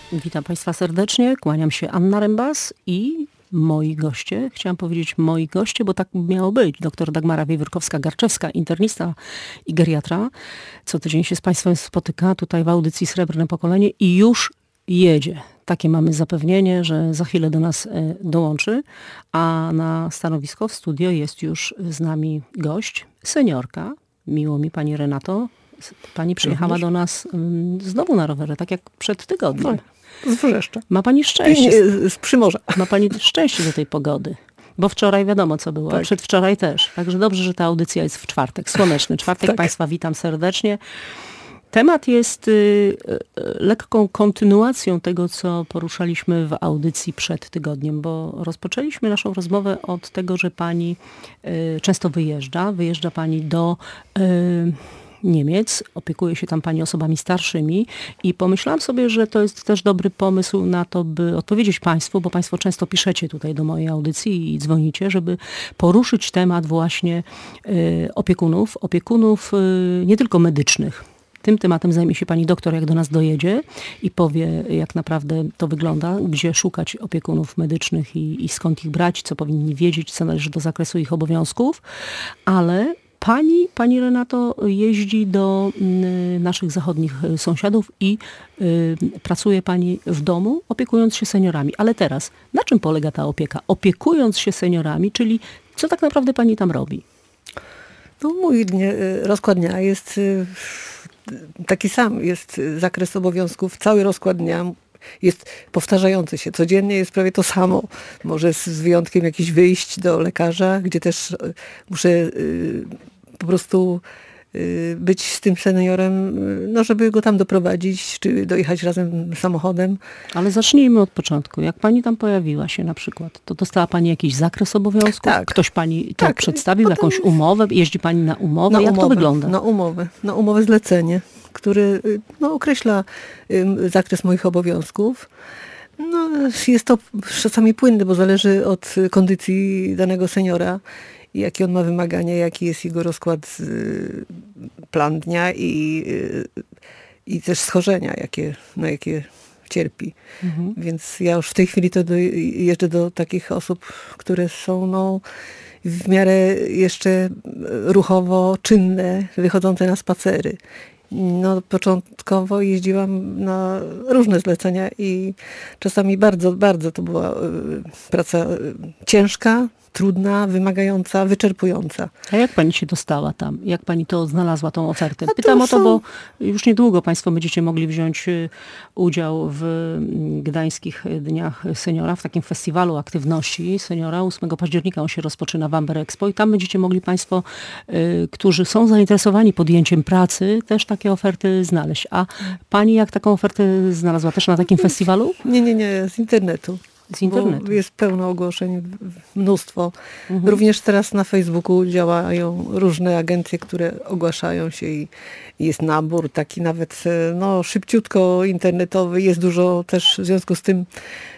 Witam Państwa serdecznie, kłaniam się Anna Rembas i moi goście, chciałam powiedzieć moi goście, bo tak miało być. Dr Dagmara Wiewiórkowska-Garczewska, internista i geriatra. Co tydzień się z Państwem spotyka tutaj w audycji Srebrne Pokolenie i już jedzie. Takie mamy zapewnienie, że za chwilę do nas dołączy, a na stanowisko w studio jest już z nami gość, seniorka. Miło mi, pani Renato. Pani przyjechała do nas znowu na rowerze, tak jak przed tygodniem. Z Wrzeszcza. Ma pani szczęście. Z Przymorza. Ma pani szczęście do tej pogody. Bo wczoraj wiadomo co było, a przedwczoraj też. Także dobrze, że ta audycja jest w czwartek. Słoneczny czwartek. Tak. Państwa witam serdecznie. Temat jest lekką kontynuacją tego, co poruszaliśmy w audycji przed tygodniem, bo rozpoczęliśmy naszą rozmowę od tego, że pani często wyjeżdża. Wyjeżdża pani do Niemiec, opiekuje się tam pani osobami starszymi i pomyślałam sobie, że to jest też dobry pomysł na to, by odpowiedzieć państwu, bo państwo często piszecie tutaj do mojej audycji i dzwonicie, żeby poruszyć temat właśnie opiekunów nie tylko medycznych. Tym tematem zajmie się pani doktor, jak do nas dojedzie i powie, jak naprawdę to wygląda, gdzie szukać opiekunów medycznych i skąd ich brać, co powinni wiedzieć, co należy do zakresu ich obowiązków, ale Pani Renato jeździ do naszych zachodnich sąsiadów i pracuje pani w domu, opiekując się seniorami. Ale teraz, na czym polega ta opieka? Opiekując się seniorami, czyli co tak naprawdę pani tam robi? No, mój rozkład dnia jest taki sam. Jest zakres obowiązków, cały rozkład dnia jest powtarzający się. Codziennie jest prawie to samo. Może z wyjątkiem jakichś wyjść do lekarza, gdzie też muszę po prostu być z tym seniorem, no żeby go tam doprowadzić, czy dojechać razem samochodem. Ale zacznijmy od początku. Jak pani tam pojawiła się na przykład, to dostała pani jakiś zakres obowiązków? Tak. Ktoś pani to przedstawił, jakąś umowę? Jeździ pani na umowę? Jak to wygląda? Na umowę zlecenie, który określa zakres moich obowiązków. No, jest to czasami płynne, bo zależy od kondycji danego seniora, jakie on ma wymagania, jaki jest jego rozkład, plan dnia i też schorzenia, jakie cierpi. Mhm. Więc ja już w tej chwili to jeżdżę do takich osób, które są w miarę jeszcze ruchowo czynne, wychodzące na spacery. No, początkowo jeździłam na różne zlecenia i czasami bardzo, bardzo to była praca ciężka, trudna, wymagająca, wyczerpująca. A jak pani się dostała tam? Jak pani to znalazła, tą ofertę? Pytam o to, bo już niedługo państwo będziecie mogli wziąć udział w Gdańskich Dniach Seniora, w takim festiwalu aktywności seniora. 8 października on się rozpoczyna w Amber Expo i tam będziecie mogli państwo, którzy są zainteresowani podjęciem pracy, też takie oferty znaleźć. A pani jak taką ofertę znalazła? Też na takim festiwalu? Nie, z internetu. Z internetu. Bo jest pełno ogłoszeń, mnóstwo. Mhm. Również teraz na Facebooku działają różne agencje, które ogłaszają się i jest nabór taki nawet szybciutko internetowy. Jest dużo też w związku z tym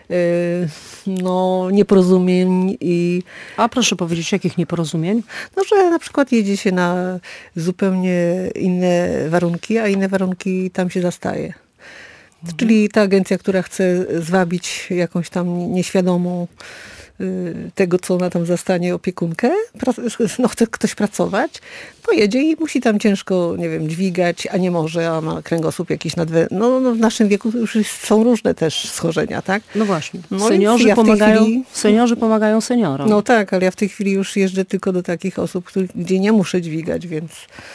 nieporozumień. A proszę powiedzieć, jakich nieporozumień? No, że na przykład jedzie się na zupełnie inne warunki, a inne warunki tam się zastaje. Czyli ta agencja, która chce zwabić jakąś tam nieświadomą tego, co ona tam zastanie, opiekunkę, chce ktoś pracować, pojedzie i musi tam ciężko, dźwigać, a nie może, a ma kręgosłup jakiś w naszym wieku już są różne też schorzenia, tak? No właśnie. No seniorzy pomagają seniorom. No tak, ale ja w tej chwili już jeżdżę tylko do takich osób, gdzie nie muszę dźwigać, więc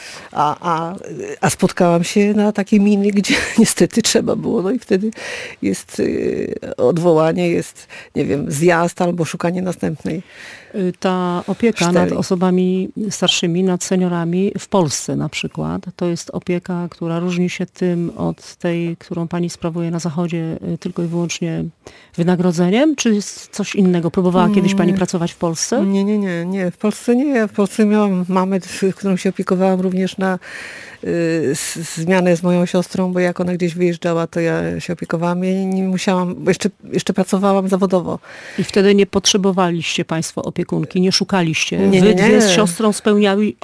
a spotkałam się na takiej miny, gdzie niestety trzeba było, no i wtedy jest odwołanie, jest, zjazd albo szukanie następnej. Ta opieka nad osobami starszymi, nad seniorami w Polsce na przykład, to jest opieka, która różni się tym od tej, którą pani sprawuje na Zachodzie tylko i wyłącznie wynagrodzeniem, czy jest coś innego? Próbowała kiedyś pani pracować w Polsce? Nie. W Polsce nie. Ja w Polsce miałam mamę, którą się opiekowałam również na zmianę z moją siostrą, bo jak ona gdzieś wyjeżdżała, to ja się opiekowałam. Ja nie musiałam, bo jeszcze pracowałam zawodowo. I wtedy nie potrzebowaliście państwo opiekunki, nie szukaliście? Wy dwie z siostrą spełnialiście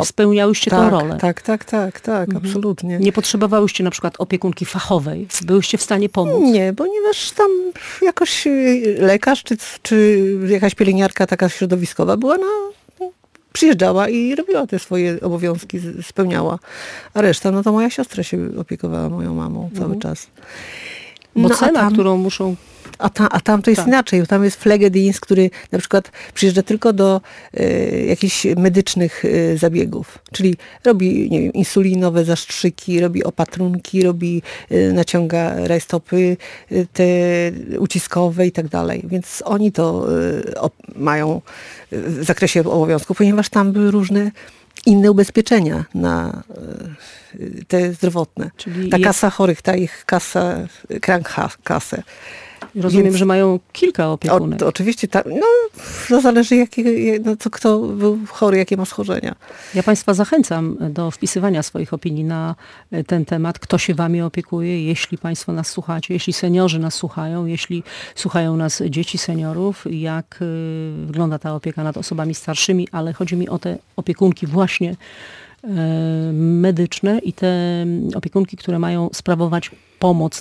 spełniałyście tę rolę. Tak, absolutnie. Nie potrzebowałyście na przykład opiekunki fachowej. Byłyście w stanie pomóc? Nie, ponieważ tam jakoś lekarz czy jakaś pielęgniarka taka środowiskowa była przyjeżdżała i robiła te swoje obowiązki, spełniała. A reszta, no to moja siostra się opiekowała moją mamą cały czas. Bo cena, którą muszą... A tam to jest inaczej. Tam jest Pflegedienst, który na przykład przyjeżdża tylko do jakichś medycznych zabiegów. Czyli robi, nie wiem, insulinowe zastrzyki, robi opatrunki, naciąga rajstopy te uciskowe i tak dalej. Więc oni to mają w zakresie obowiązków, ponieważ tam były różne inne ubezpieczenia na te zdrowotne. Czyli ta kasa chorych, ta ich kasa, Krankenkasse. Rozumiem, że mają kilka opiekunek. Oczywiście, to zależy kto był chory, jakie ma schorzenia. Ja Państwa zachęcam do wpisywania swoich opinii na ten temat. Kto się Wami opiekuje, jeśli Państwo nas słuchacie, jeśli seniorzy nas słuchają, jeśli słuchają nas dzieci seniorów, jak wygląda ta opieka nad osobami starszymi, ale chodzi mi o te opiekunki właśnie medyczne i te opiekunki, które mają sprawować pomoc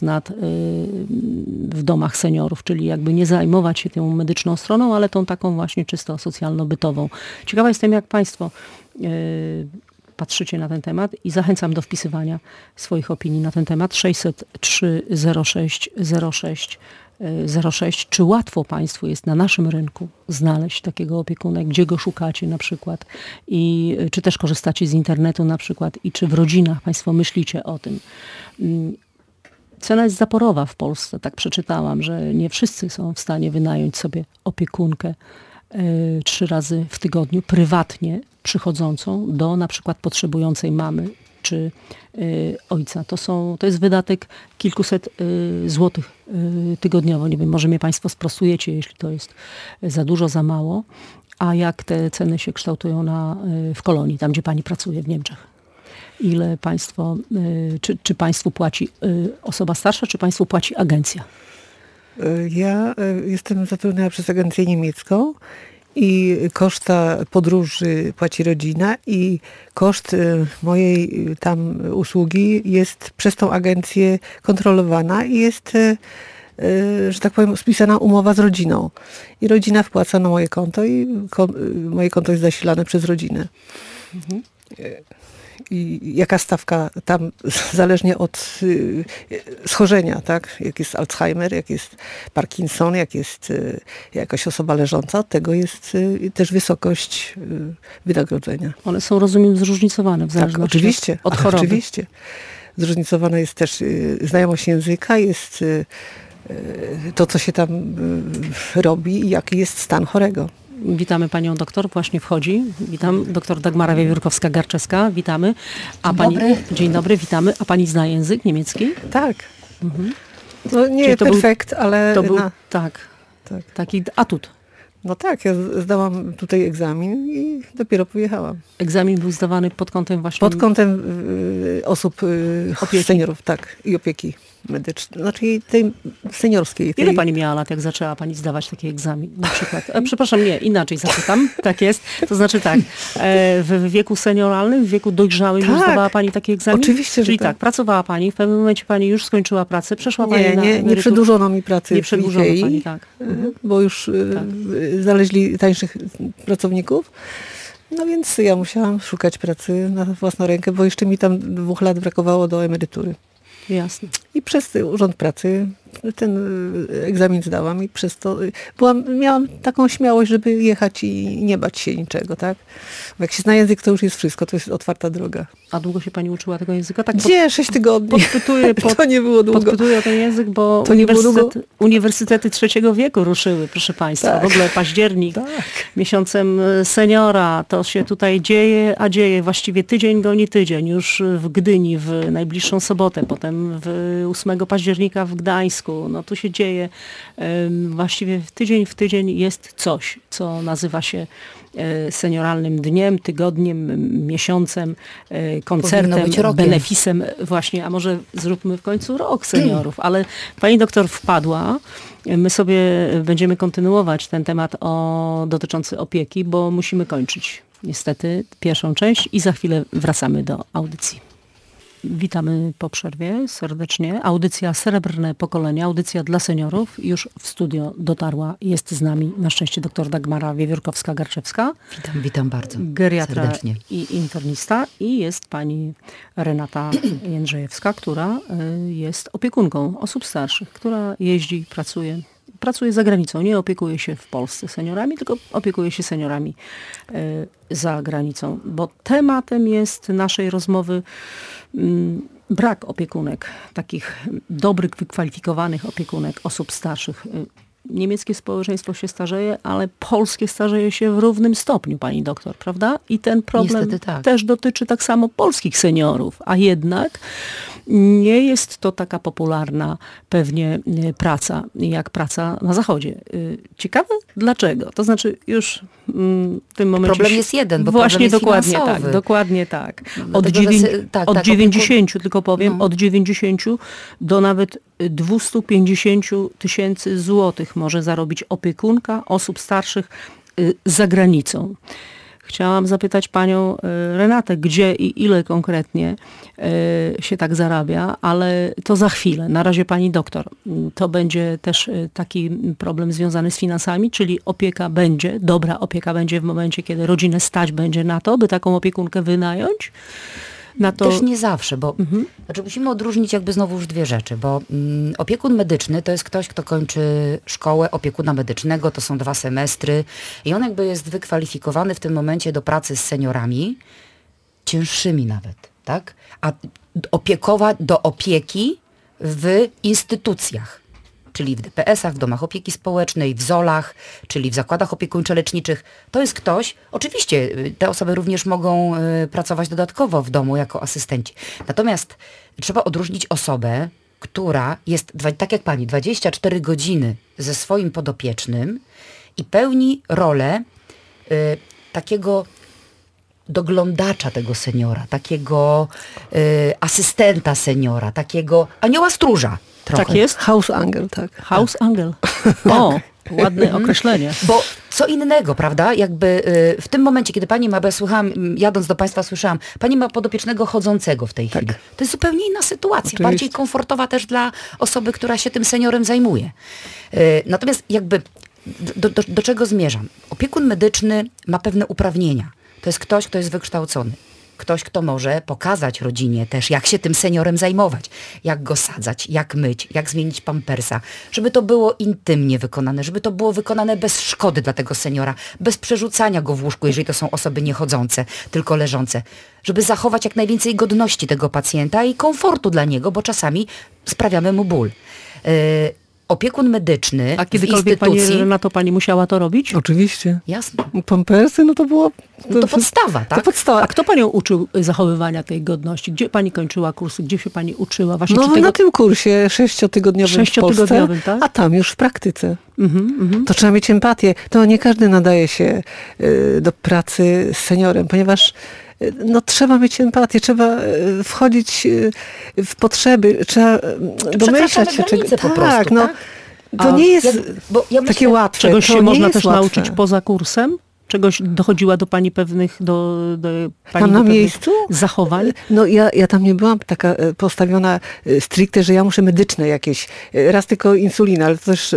w domach seniorów, czyli jakby nie zajmować się tą medyczną stroną, ale tą taką właśnie czysto socjalno-bytową. Ciekawa jestem, jak Państwo patrzycie na ten temat i zachęcam do wpisywania swoich opinii na ten temat. 603 06 06 06. Czy łatwo Państwu jest na naszym rynku znaleźć takiego opiekuna? Gdzie go szukacie na przykład? I czy też korzystacie z internetu na przykład? I czy w rodzinach Państwo myślicie o tym? Cena jest zaporowa w Polsce. Tak przeczytałam, że nie wszyscy są w stanie wynająć sobie opiekunkę 3 razy w tygodniu prywatnie przychodzącą do na przykład potrzebującej mamy czy ojca. To jest wydatek kilkuset złotych tygodniowo. Nie wiem, może mnie Państwo sprostujecie, jeśli to jest za dużo, za mało. A jak te ceny się kształtują w Kolonii, tam gdzie Pani pracuje w Niemczech? Ile Państwo, czy Państwu płaci osoba starsza, czy Państwu płaci agencja? Ja jestem zatrudniona przez agencję niemiecką i koszta podróży płaci rodzina i koszt mojej tam usługi jest przez tą agencję kontrolowana i jest, że tak powiem, spisana umowa z rodziną. I rodzina wpłaca na moje konto i moje konto jest zasilane przez rodzinę. Mhm. I jaka stawka tam, zależnie od schorzenia, tak? Jak jest Alzheimer, jak jest Parkinson, jak jest jakaś osoba leżąca, od tego jest też wysokość wynagrodzenia. One są, rozumiem, zróżnicowane w zależności oczywiście, od choroby. Oczywiście. Zróżnicowana jest też znajomość języka, jest to, co się tam robi i jaki jest stan chorego. Witamy Panią doktor, właśnie wchodzi. Witam, doktor Dagmara Wiewiórkowska-Garczewska, witamy. Dzień dobry, witamy. A Pani zna język niemiecki? Tak. Mhm. No nie perfekt, ale... To był taki atut. No tak, ja zdałam tutaj egzamin i dopiero pojechałam. Egzamin był zdawany pod kątem właśnie... Pod kątem osób, seniorów, tak, i opieki medycznej, znaczy tej seniorskiej. Ile Pani miała lat, jak zaczęła Pani zdawać taki egzamin na przykład? Przepraszam, nie, inaczej zapytam. Tak jest. To znaczy tak, w wieku senioralnym, w wieku dojrzałym już zdawała Pani taki egzamin? Oczywiście, czyli że tak. Pracowała Pani, w pewnym momencie Pani już skończyła pracę, przeszła Pani na emeryturę. Nie przedłużono mi pracy. Nie przedłużono Pani, tak. Bo już znaleźli tańszych pracowników. No więc ja musiałam szukać pracy na własną rękę, bo jeszcze mi tam 2 lat brakowało do emerytury. Jasne. I przez Urząd Pracy ten egzamin zdałam i przez to miałam taką śmiałość, żeby jechać i nie bać się niczego, tak? Bo jak się zna język, to już jest wszystko, to jest otwarta droga. A długo się Pani uczyła tego języka? Tak, 6 tygodni. To nie było długo. Podpytuję o ten język, bo uniwersytety III wieku ruszyły, proszę Państwa. Tak. W ogóle październik, miesiącem seniora, to się tutaj dzieje, a dzieje. Właściwie tydzień goni tydzień. Już w Gdyni w najbliższą sobotę, potem 8 października w Gdańsku. No tu się dzieje, właściwie tydzień w tydzień jest coś, co nazywa się senioralnym dniem, tygodniem, miesiącem, koncertem, benefisem właśnie, a może zróbmy w końcu rok seniorów. Ale Pani doktor wpadła, my sobie będziemy kontynuować ten temat dotyczący opieki, bo musimy kończyć. niestety pierwszą część i za chwilę wracamy do audycji. Witamy po przerwie serdecznie. Audycja Srebrne Pokolenie, audycja dla seniorów. Już w studio dotarła, jest z nami na szczęście dr Dagmara Wiewiórkowska-Garczewska. Witam bardzo geriatra serdecznie. I internista. I jest pani Renata Jędrzejewska, która jest opiekunką osób starszych, która jeździ, pracuje za granicą. Nie opiekuje się w Polsce seniorami, tylko opiekuje się seniorami za granicą. Bo tematem jest naszej rozmowy brak opiekunek, takich dobrych, wykwalifikowanych opiekunek osób starszych. Niemieckie społeczeństwo się starzeje, ale polskie starzeje się w równym stopniu, pani doktor, prawda? I ten problem też dotyczy tak samo polskich seniorów, a jednak nie jest to taka popularna pewnie praca, jak praca na Zachodzie. Ciekawe dlaczego? To znaczy już w tym momencie... Problem jest jeden, bo właśnie problem jest dokładnie finansowy. tak, dokładnie tak. Dlatego, Od 90, tylko powiem, od 90 do nawet 250 000 złotych może zarobić opiekunka osób starszych za granicą. Chciałam zapytać panią Renatę, gdzie i ile konkretnie się tak zarabia, ale to za chwilę. Na razie pani doktor. To będzie też taki problem związany z finansami, czyli dobra opieka będzie w momencie, kiedy rodzinę stać będzie na to, by taką opiekunkę wynająć. Też nie zawsze, bo znaczy musimy odróżnić jakby znowu już dwie rzeczy, bo opiekun medyczny to jest ktoś, kto kończy szkołę opiekuna medycznego, to są 2 semestry i on jakby jest wykwalifikowany w tym momencie do pracy z seniorami, cięższymi nawet, tak? A do opieki w instytucjach, czyli w DPS-ach, w domach opieki społecznej, w ZOL-ach, czyli w zakładach opiekuńczo-leczniczych. To jest ktoś, oczywiście te osoby również mogą pracować dodatkowo w domu jako asystenci. Natomiast trzeba odróżnić osobę, która jest, tak jak pani, 24 godziny ze swoim podopiecznym i pełni rolę takiego doglądacza tego seniora, takiego asystenta seniora, takiego anioła stróża. Trochę. Tak jest? Hausangel, tak. Hausangel. O, ładne określenie. Bo co innego, prawda? Jakby w tym momencie, kiedy pani ma, bo ja słuchałam, jadąc do państwa słyszałam, pani ma podopiecznego chodzącego w tej chwili. To jest zupełnie inna sytuacja. Oczywiście. Bardziej komfortowa też dla osoby, która się tym seniorem zajmuje. Natomiast jakby do czego zmierzam? Opiekun medyczny ma pewne uprawnienia. To jest ktoś, kto jest wykształcony. Ktoś, kto może pokazać rodzinie też, jak się tym seniorem zajmować, jak go sadzać, jak myć, jak zmienić pampersa, żeby to było intymnie wykonane, żeby to było wykonane bez szkody dla tego seniora, bez przerzucania go w łóżku, jeżeli to są osoby niechodzące, tylko leżące, żeby zachować jak najwięcej godności tego pacjenta i komfortu dla niego, bo czasami sprawiamy mu ból. Opiekun medyczny a kiedykolwiek w instytucji... na to pani musiała to robić? Oczywiście. Jasne. Pampersy, no to było... To podstawa, tak? To podstawa. A kto panią uczył zachowywania tej godności? Gdzie pani kończyła kursy? Gdzie się pani uczyła? Właśnie na tym kursie 6-tygodniowym w Polsce, tak? A tam już w praktyce. To trzeba mieć empatię. To nie każdy nadaje się do pracy z seniorem, ponieważ trzeba mieć empatię, trzeba wchodzić w potrzeby, trzeba domyślać się czegoś. Po prostu, tak? To nie jest takie łatwe. Czegoś się można też łatwe. nauczyć poza kursem? Czegoś dochodziła do pani pewnych pani tam na miejscu? zachowań? No ja tam nie byłam taka postawiona stricte, że ja muszę medyczne jakieś. Raz tylko insulina, ale to też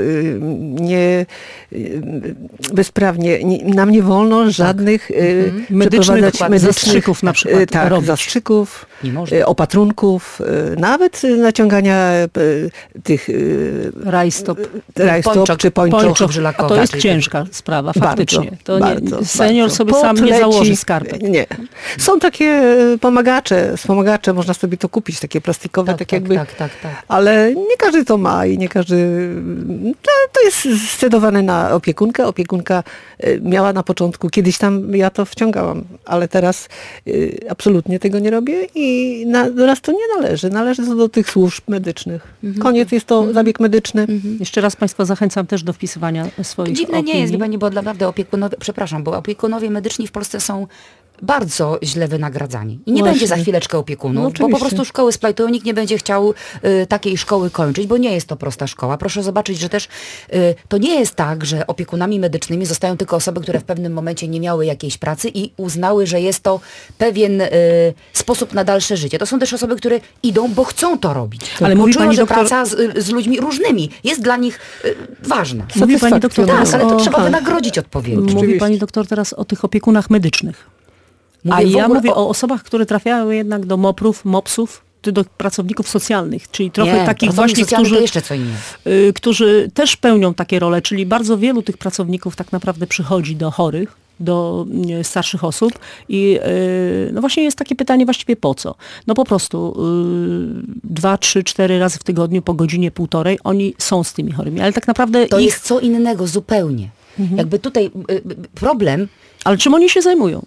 bezprawnie. Nam nie wolno żadnych medycznych zastrzyków na przykład robić. Zastrzyków, opatrunków, nawet naciągania tych rajstop czy pończoch. A to jest ciężka sprawa, faktycznie. Bardzo. Senior sobie sam nie założy skarpet. Nie. Są takie wspomagacze, można sobie to kupić, takie plastikowe, tak. Ale nie każdy to ma i nie każdy... To jest scedowane na opiekunkę. Opiekunka miała na początku, kiedyś tam ja to wciągałam, ale teraz absolutnie tego nie robię i do nas to nie należy. Należy to do tych służb medycznych. Koniec, jest to zabieg medyczny. Jeszcze raz państwa zachęcam też do wpisywania swoich Dziwne opinii. nie jest, pani, bo naprawdę opiekunowie, bo opiekunowie medyczni w Polsce są bardzo źle wynagradzani. I nie Właśnie. będzie za chwileczkę opiekunów, bo po oczywiście. prostu szkoły splajtują, nikt nie będzie chciał takiej szkoły kończyć, bo nie jest to prosta szkoła. Proszę zobaczyć, że też to nie jest tak, że opiekunami medycznymi zostają tylko osoby, które w pewnym momencie nie miały jakiejś pracy i uznały, że jest to pewien sposób na dalsze życie. To są też osoby, które idą, bo chcą to robić. Ale bo mówi czują, pani że doktor- praca z ludźmi różnymi jest dla nich ważna. Mówi pani doktor Satysfakcjonująca. teraz Tak, ale to o... trzeba wynagrodzić odpowiednio. Mówi Oczywiście. pani doktor teraz o tych opiekunach medycznych. Mówię A w ja ogóle mówię o osobach, które trafiają jednak do MOPR-ów, MOPS-ów, czy do pracowników socjalnych, czyli trochę Nie, takich pracownik właśnie, socjalny którzy, to jeszcze co innego. którzy też pełnią takie role, czyli bardzo wielu tych pracowników tak naprawdę przychodzi do chorych, do starszych osób i no właśnie jest takie pytanie właściwie po co? No po prostu 2, 3, 4 razy w tygodniu po godzinie, półtorej oni są z tymi chorymi, ale tak naprawdę To ich... jest co innego zupełnie. Jakby tutaj problem. Ale czym oni się zajmują?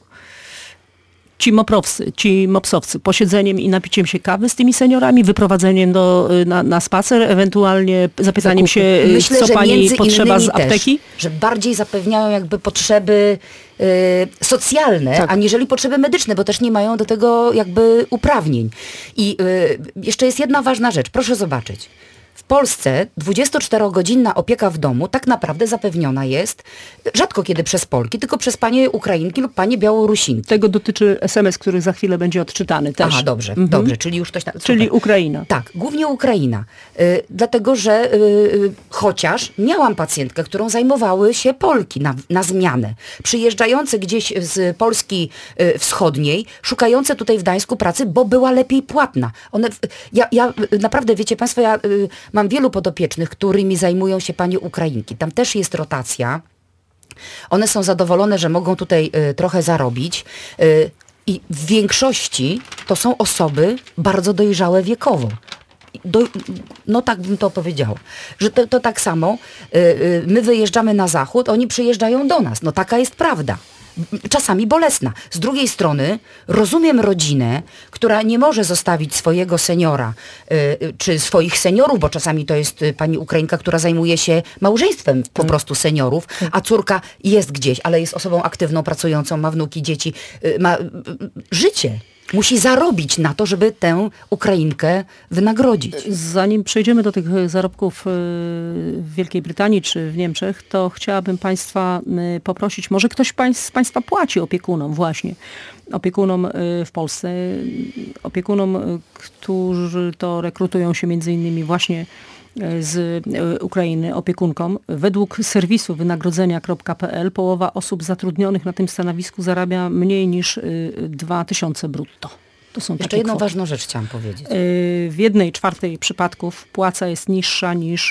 Ci moprowcy, ci mopsowcy, posiedzeniem i napiciem się kawy z tymi seniorami, wyprowadzeniem na spacer, ewentualnie zapytaniem się, Myślę, co że pani między potrzeba z innymi też, apteki? że bardziej zapewniają jakby potrzeby socjalne, Tak. aniżeli potrzeby medyczne, bo też nie mają do tego jakby uprawnień. I jeszcze jest jedna ważna rzecz. Proszę zobaczyć. W Polsce 24-godzinna opieka w domu tak naprawdę zapewniona jest rzadko kiedy przez Polki, tylko przez panie Ukrainki lub panie Białorusinki. Tego dotyczy SMS, który za chwilę będzie odczytany też. Aha, dobrze, dobrze, czyli już ktoś... Czyli super. Ukraina. Tak, głównie Ukraina. Dlatego, że chociaż miałam pacjentkę, którą zajmowały się Polki na zmianę. Przyjeżdżające gdzieś z Polski wschodniej, szukające tutaj w Gdańsku pracy, bo była lepiej płatna. Ja naprawdę, wiecie państwo, ja mam wielu podopiecznych, którymi zajmują się panie Ukrainki. Tam też jest rotacja. One są zadowolone, że mogą tutaj trochę zarobić. I w większości to są osoby bardzo dojrzałe wiekowo. No tak bym to powiedziała. Że to tak samo, my wyjeżdżamy na zachód, oni przyjeżdżają do nas. No taka jest prawda. Czasami bolesna. Z drugiej strony rozumiem rodzinę, która nie może zostawić swojego seniora, czy swoich seniorów, bo czasami to jest pani Ukrainka, która zajmuje się małżeństwem po prostu seniorów, a córka jest gdzieś, ale jest osobą aktywną, pracującą, ma wnuki, dzieci, ma życie. Musi zarobić na to, żeby tę Ukrainkę wynagrodzić. Zanim przejdziemy do tych zarobków w Wielkiej Brytanii czy w Niemczech, to chciałabym Państwa poprosić, może ktoś z Państwa płaci opiekunom właśnie, opiekunom w Polsce, opiekunom, którzy to rekrutują się między innymi właśnie z Ukrainy, opiekunkom. Według serwisu wynagrodzenia.pl połowa osób zatrudnionych na tym stanowisku zarabia mniej niż 2000 brutto. To są Jeszcze takie jedną kwoty. ważną rzecz chciałam powiedzieć. W 1/4 przypadków płaca jest niższa niż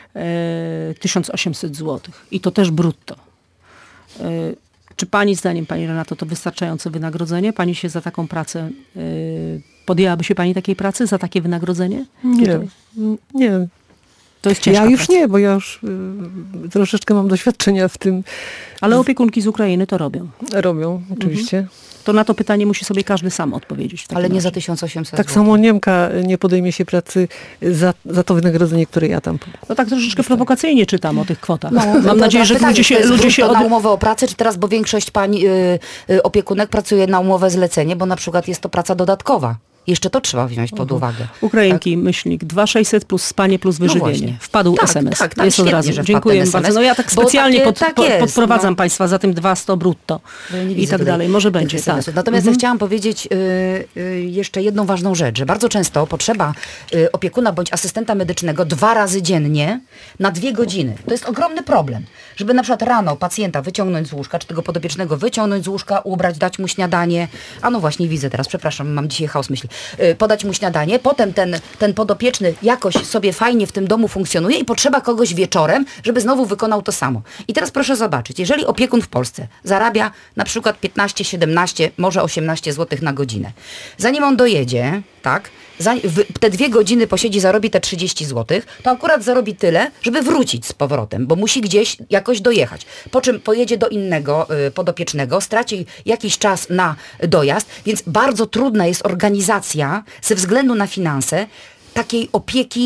1800 zł. I to też brutto. Czy pani zdaniem, pani Renato, to wystarczające wynagrodzenie? Pani się za taką pracę, podjęłaby się pani takiej pracy za takie wynagrodzenie? Nie. To jest ciężka Ja już praca. nie, bo ja już troszeczkę mam doświadczenia w tym. Ale opiekunki z Ukrainy to robią. Robią, oczywiście. To na to pytanie musi sobie każdy sam odpowiedzieć. w takim Ale nie razie. za 1800 Tak zł. samo Niemka nie podejmie się pracy za to wynagrodzenie, które ja tam... No tak troszeczkę prowokacyjnie czytam o tych kwotach. No, Mam nadzieję, że pytanie, ludzie się... to jest Ludzie się brutto na umowę o pracę, czy teraz, bo większość pań opiekunek pracuje na umowę zlecenie, bo na przykład jest to praca dodatkowa. Jeszcze to trzeba wziąć pod uwagę. Ukrainki, myślnik, 2600 plus spanie plus wyżywienie. właśnie. Wpadł Tak, SMS. tak, Jest od świetnie, razu. że wpadł Dziękuję ten bardzo. SMS, No ja tak bo specjalnie tak jest, podprowadzam no. Państwa za tym 200 brutto Ja nie i widzę tak tutaj dalej. Może będzie, tych tak. SMS-ów. Natomiast ja chciałam powiedzieć jeszcze jedną ważną rzecz, że bardzo często potrzeba opiekuna bądź asystenta medycznego 2 razy dziennie na 2 godziny. To jest ogromny problem. Żeby na przykład rano pacjenta wyciągnąć z łóżka, czy tego podopiecznego wyciągnąć z łóżka, ubrać, dać mu śniadanie. A no właśnie, widzę teraz, przepraszam, mam dzisiaj chaos myśli. Podać mu śniadanie, potem ten podopieczny jakoś sobie fajnie w tym domu funkcjonuje i potrzeba kogoś wieczorem, żeby znowu wykonał to samo. I teraz proszę zobaczyć, jeżeli opiekun w Polsce zarabia na przykład 15, 17, może 18 zł na godzinę. Zanim on dojedzie, tak, te 2 godziny posiedzi, zarobi te 30 zł, to akurat zarobi tyle, żeby wrócić z powrotem, bo musi gdzieś jakoś dojechać. Po czym pojedzie do innego podopiecznego, straci jakiś czas na dojazd, więc bardzo trudna jest organizacja ze względu na finanse takiej opieki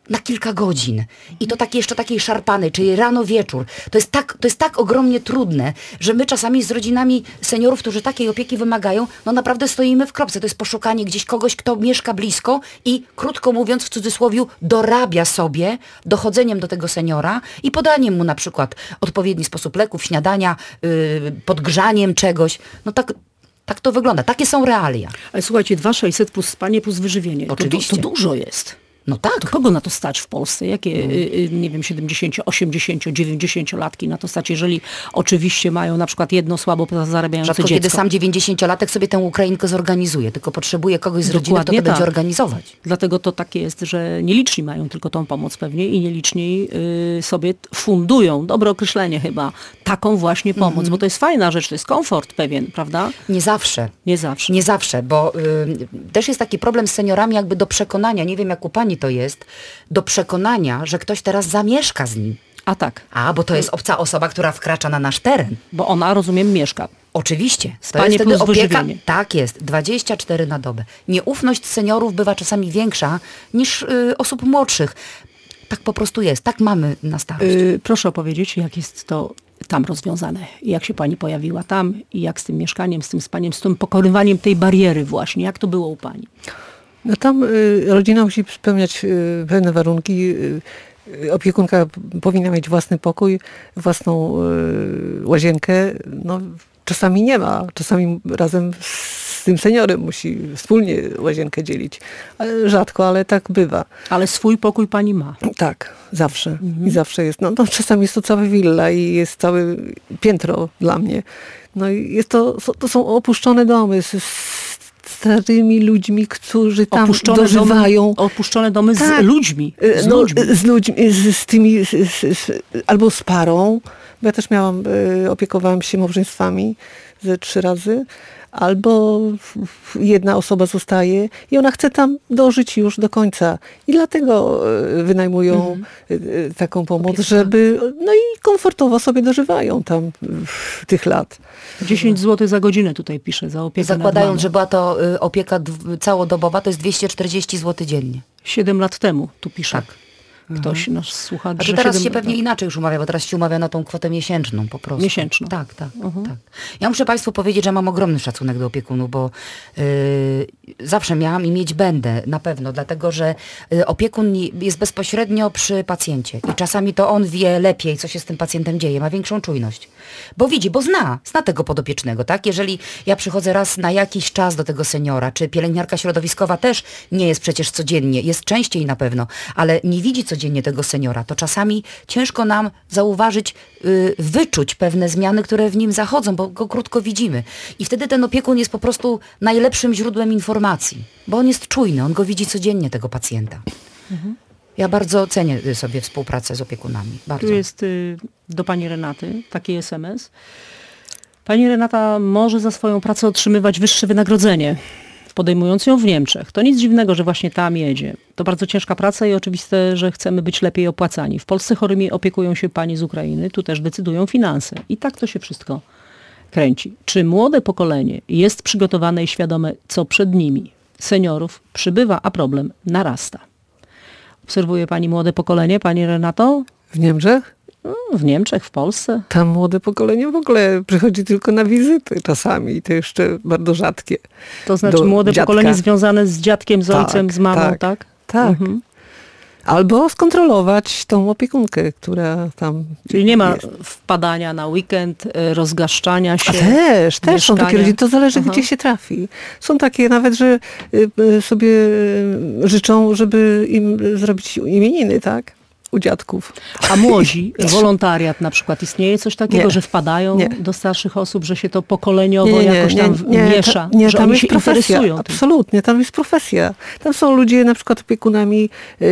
na kilka godzin. I to jeszcze takiej szarpanej, czyli rano, wieczór. To jest tak ogromnie trudne, że my czasami z rodzinami seniorów, którzy takiej opieki wymagają, no naprawdę stoimy w kropce. To jest poszukanie gdzieś kogoś, kto mieszka blisko i krótko mówiąc, w cudzysłowie, dorabia sobie dochodzeniem do tego seniora i podaniem mu na przykład odpowiedni sposób leków, śniadania, podgrzaniem czegoś. No tak to wygląda. Takie są realia. Ale słuchajcie, 2600 plus spanie plus wyżywienie. Oczywiście. To dużo jest. No tak. To kogo na to stać w Polsce? Jakie, nie wiem, 70, 80, 90-latki na to stać, jeżeli oczywiście mają na przykład jedno słabo zarabiające Rzadko dziecko? kiedy sam 90-latek sobie tę Ukrainkę zorganizuje, tylko potrzebuje kogoś z rodziny, kto to będzie organizować. Dlatego to tak jest, że nieliczni mają tylko tą pomoc pewnie i nieliczni sobie fundują, dobre określenie chyba, taką właśnie pomoc, bo to jest fajna rzecz, to jest komfort pewien, prawda? Nie zawsze. Nie zawsze. Nie zawsze, bo też jest taki problem z seniorami jakby do przekonania, nie wiem jak u pani to jest, do przekonania, że ktoś teraz zamieszka z nim. A tak. Bo to jest obca osoba, która wkracza na nasz teren. Bo ona, rozumiem, mieszka. Oczywiście. Spanie to jest plus wtedy opieka. wyżywienie. Tak jest, 24 na dobę. Nieufność seniorów bywa czasami większa niż osób młodszych. Tak po prostu jest. Tak mamy na starość. Proszę opowiedzieć, jak jest to tam rozwiązane. Jak się pani pojawiła tam i jak z tym mieszkaniem, z tym spaniem, z tym pokonywaniem tej bariery właśnie. Jak to było u pani? No tam rodzina musi spełniać pewne warunki. Opiekunka powinna mieć własny pokój, własną łazienkę. No, czasami nie ma. Czasami razem z tym seniorem musi wspólnie łazienkę dzielić. Rzadko, ale tak bywa. Ale swój pokój pani ma. Tak, zawsze. I zawsze jest. No, czasami jest to cała willa i jest całe piętro dla mnie. No i jest to są opuszczone domy z starymi ludźmi, którzy tam dożywają. Opuszczone domy tak, z ludźmi. Z ludźmi, z tymi, albo z parą, bo ja też opiekowałam się małżeństwami ze 3 razy, albo jedna osoba zostaje i ona chce tam dożyć już do końca. I dlatego wynajmują taką pomoc, żeby, no i komfortowo sobie dożywają tam tych lat. 10 zł za godzinę tutaj pisze za opiekę. Zakładając, że była to opieka całodobowa, to jest 240 zł dziennie. 7 lat temu, tu pisze. Tak. Ktoś nasz słuchacz. A że teraz 7 się pewnie inaczej już umawia, bo teraz się umawia na tą kwotę miesięczną po prostu. Miesięczną. Tak. Ja muszę państwu powiedzieć, że mam ogromny szacunek do opiekunów, bo zawsze miałam i mieć będę, na pewno, dlatego, że opiekun jest bezpośrednio przy pacjencie i czasami to on wie lepiej, co się z tym pacjentem dzieje, ma większą czujność. Bo widzi, bo zna tego podopiecznego, tak? Jeżeli ja przychodzę raz na jakiś czas do tego seniora, czy pielęgniarka środowiskowa też nie jest przecież codziennie, jest częściej na pewno, ale nie widzi codziennie tego seniora, to czasami ciężko nam zauważyć, wyczuć pewne zmiany, które w nim zachodzą, bo go krótko widzimy. I wtedy ten opiekun jest po prostu najlepszym źródłem informacji, bo on jest czujny, on go widzi codziennie, tego pacjenta. Ja bardzo cenię sobie współpracę z opiekunami. Bardzo. Tu jest do pani Renaty taki SMS. Pani Renata może za swoją pracę otrzymywać wyższe wynagrodzenie, podejmując ją w Niemczech. To nic dziwnego, że właśnie tam jedzie. To bardzo ciężka praca i oczywiste, że chcemy być lepiej opłacani. W Polsce chorymi opiekują się pani z Ukrainy, tu też decydują finanse. I tak to się wszystko kręci. Czy młode pokolenie jest przygotowane i świadome, co przed nimi? Seniorów przybywa, a problem narasta. Obserwuje pani młode pokolenie, pani Renato? W Niemczech? W Niemczech, w Polsce. Tam młode pokolenie w ogóle przychodzi tylko na wizyty czasami i to jeszcze bardzo rzadkie. To znaczy młode pokolenie związane z dziadkiem, z ojcem, z mamą, tak? Tak. Albo skontrolować tą opiekunkę, która tam Czyli nie ma jest. wpadania na weekend, rozgaszczania się. Też są takie rodziny, to zależy gdzie się trafi. Są takie nawet, że sobie życzą, żeby im zrobić imieniny, tak? U dziadków. A młodzi, wolontariat na przykład, istnieje coś takiego, że wpadają do starszych osób, że się to pokoleniowo jakoś tam miesza, że tam oni się jest profesja, interesują. absolutnie, tam jest profesja. Tam są ludzie na przykład opiekunami,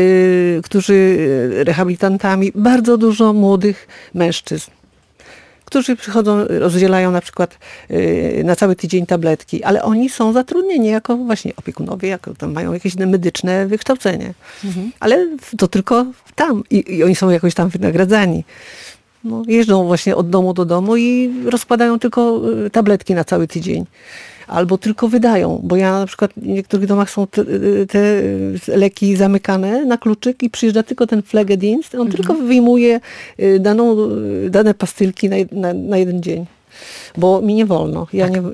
którzy rehabilitantami, bardzo dużo młodych mężczyzn, którzy przychodzą, rozdzielają na przykład na cały tydzień tabletki, ale oni są zatrudnieni jako właśnie opiekunowie, jako tam mają jakieś medyczne wykształcenie. Ale to tylko tam i oni są jakoś tam wynagradzani. No, jeżdżą właśnie od domu do domu i rozkładają tylko tabletki na cały tydzień. albo tylko wydają, bo ja na przykład w niektórych domach są te leki zamykane na kluczyk i przyjeżdża tylko ten Pflegedienst, on tylko wyjmuje dane pastylki na jeden dzień. Bo mi nie wolno.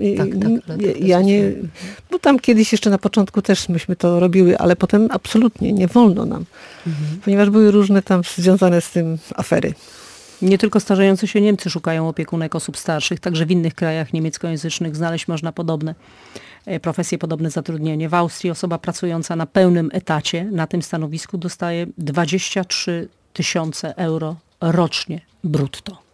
Bo tam kiedyś jeszcze na początku też myśmy to robiły, ale potem absolutnie nie wolno nam. Ponieważ były różne tam związane z tym afery. Nie tylko starzejący się Niemcy szukają opiekunek osób starszych, także w innych krajach niemieckojęzycznych znaleźć można podobne profesje, podobne zatrudnienie. W Austrii osoba pracująca na pełnym etacie na tym stanowisku dostaje 23 000 euro rocznie brutto.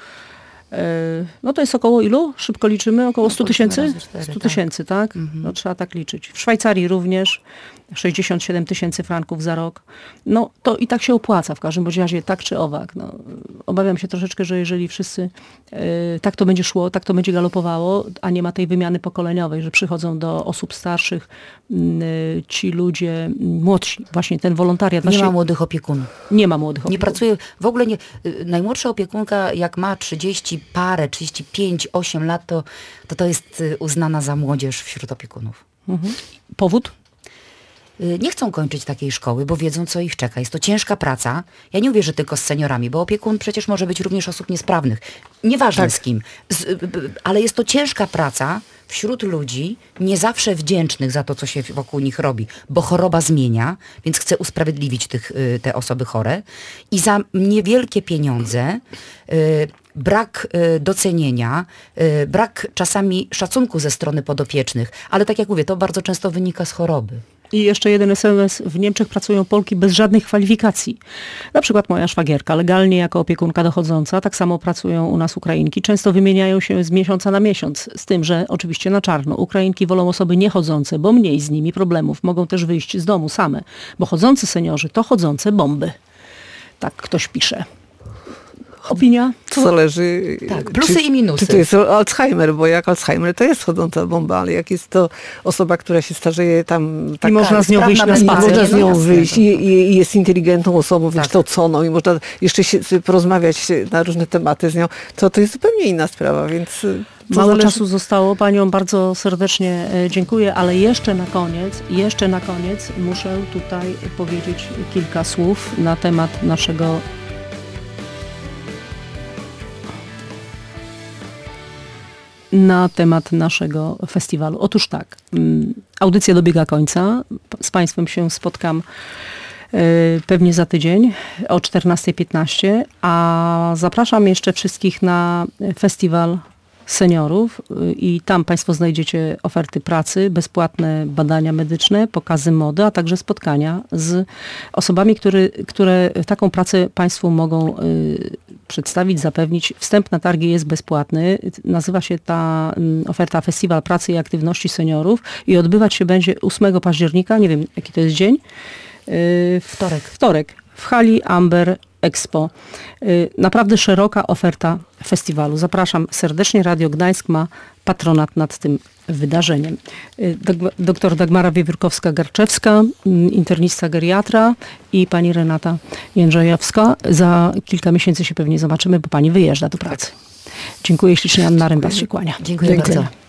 No to jest około ilu? Szybko liczymy? Około 100 000? 100 000, tak? No, trzeba tak liczyć. W Szwajcarii również 67 000 franków za rok. No to i tak się opłaca w każdym bądź razie, tak czy owak. No, obawiam się troszeczkę, że jeżeli wszyscy tak to będzie szło, tak to będzie galopowało, a nie ma tej wymiany pokoleniowej, że przychodzą do osób starszych ci ludzie młodsi. Właśnie ten wolontariat. Nie ma młodych opiekunów. Nie ma młodych opiekunów. Nie pracuje, w ogóle nie. Najmłodsza opiekunka, jak ma 35, 8 lat, to jest uznana za młodzież wśród opiekunów. Powód? Nie chcą kończyć takiej szkoły, bo wiedzą, co ich czeka. Jest to ciężka praca. Ja nie mówię, że tylko z seniorami, bo opiekun przecież może być również osób niesprawnych. Nieważne z kim. Ale jest to ciężka praca wśród ludzi nie zawsze wdzięcznych za to, co się wokół nich robi, bo choroba zmienia, więc chcę usprawiedliwić te osoby chore i za niewielkie pieniądze brak docenienia, brak czasami szacunku ze strony podopiecznych, ale tak jak mówię, to bardzo często wynika z choroby. I jeszcze jeden SMS. W Niemczech pracują Polki bez żadnych kwalifikacji. Na przykład moja szwagierka, legalnie jako opiekunka dochodząca, tak samo pracują u nas Ukrainki. Często wymieniają się z miesiąca na miesiąc, z tym, że oczywiście na czarno. Ukrainki wolą osoby niechodzące, bo mniej z nimi problemów. Mogą też wyjść z domu same, bo chodzący seniorzy to chodzące bomby. Tak ktoś pisze. Opinia? To zależy. Tak, plusy i minusy. Czy to jest Alzheimer, bo jak Alzheimer to jest chodząca bomba, ale jak jest to osoba, która się starzeje tam... I można z nią wyjść na spacer. Można z nią wyjść i jest inteligentną osobą, wykształconą i można jeszcze się porozmawiać na różne tematy z nią, to jest zupełnie inna sprawa, więc... Mało czasu zostało. Paniom bardzo serdecznie dziękuję, ale jeszcze na koniec muszę tutaj powiedzieć kilka słów na temat naszego festiwalu. Otóż tak, audycja dobiega końca. Z Państwem się spotkam pewnie za tydzień o 14:15, a zapraszam jeszcze wszystkich na festiwal seniorów i tam Państwo znajdziecie oferty pracy, bezpłatne badania medyczne, pokazy mody, a także spotkania z osobami, które taką pracę Państwu mogą przedstawić, zapewnić. Wstęp na targi jest bezpłatny. Nazywa się ta oferta Festiwal Pracy i Aktywności Seniorów i odbywać się będzie 8 października, nie wiem jaki to jest dzień. Wtorek. W hali Amber Expo. Naprawdę szeroka oferta festiwalu. Zapraszam serdecznie. Radio Gdańsk ma patronat nad tym wydarzeniem. Doktor Dagmara Wiewiórkowska-Garczewska, internista geriatra i pani Renata Jędrzejewska. Za kilka miesięcy się pewnie zobaczymy, bo pani wyjeżdża do pracy. Dziękuję ślicznie. Anna Rymbas się kłania. Dziękuję bardzo.